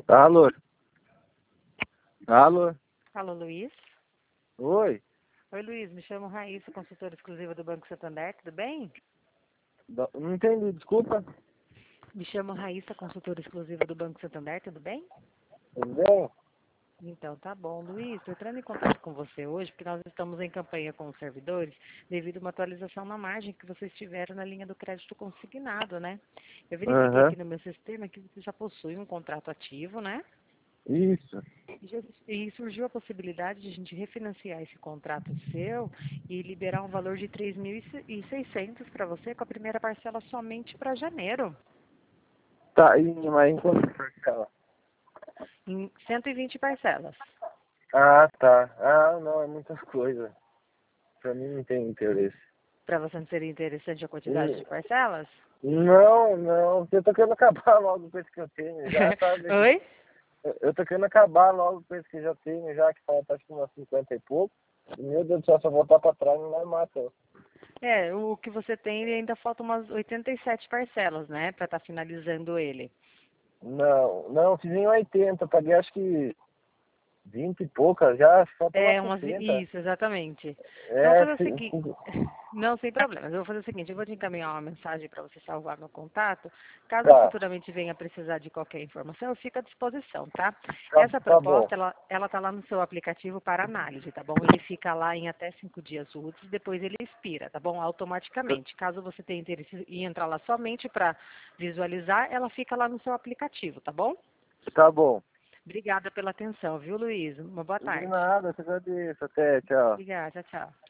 Alô? Alô? Alô, Luiz? Oi? Oi, Luiz, me chamo Raíssa, consultora exclusiva do Banco Santander, tudo bem? Não entendi, desculpa. Me chamo Raíssa, consultora exclusiva do Banco Santander, tudo bem? Tudo bem? Então, tá bom. Luiz, estou entrando em contato com você hoje porque nós estamos em campanha com os servidores devido a uma atualização na margem que vocês tiveram na linha do crédito consignado, né? Eu verifiquei Aham. aqui no meu sistema que você já possui um contrato ativo, né? Isso. E surgiu a possibilidade de a gente refinanciar esse contrato seu e liberar um valor de 3.600 para você com a primeira parcela somente para janeiro, Tá, mas em quanto parcela? em 120 parcelas. Ah, tá. Ah, não, é muita coisa. Pra mim não tem interesse. Para você não seria interessante a quantidade Hum, de parcelas? Não, não. Eu tô querendo acabar logo com esse que eu tenho, já, sabe? Oi? Eu tô querendo acabar logo com esse que eu já tenho, já que falta acho que umas 50 e pouco. E, meu Deus do céu, se eu voltar pra trás não vai matar. É, o que você tem ele ainda falta umas 87 parcelas, né, para estar finalizando ele. Não, não, fiz em 80, paguei acho que 20 e poucas já, falta umas É, 60. isso, exatamente. Então, eu vou É, fazer o seguinte. Não, sem problemas. Eu vou fazer o seguinte, eu vou te encaminhar uma mensagem para você salvar meu contato. Caso tá, futuramente venha precisar de qualquer informação, eu fico à disposição, tá? tá, Essa tá bom. proposta, ela tá lá no seu aplicativo para análise, tá bom? Ele fica lá em até 5 dias úteis, depois ele expira, tá bom? Automaticamente. Caso você tenha interesse em entrar lá somente para visualizar, ela fica lá no seu aplicativo, tá bom? Tá bom. Obrigada pela atenção, viu, Luiz? Uma boa De tarde. nada, te agradeço. Até, tchau. Obrigada, tchau.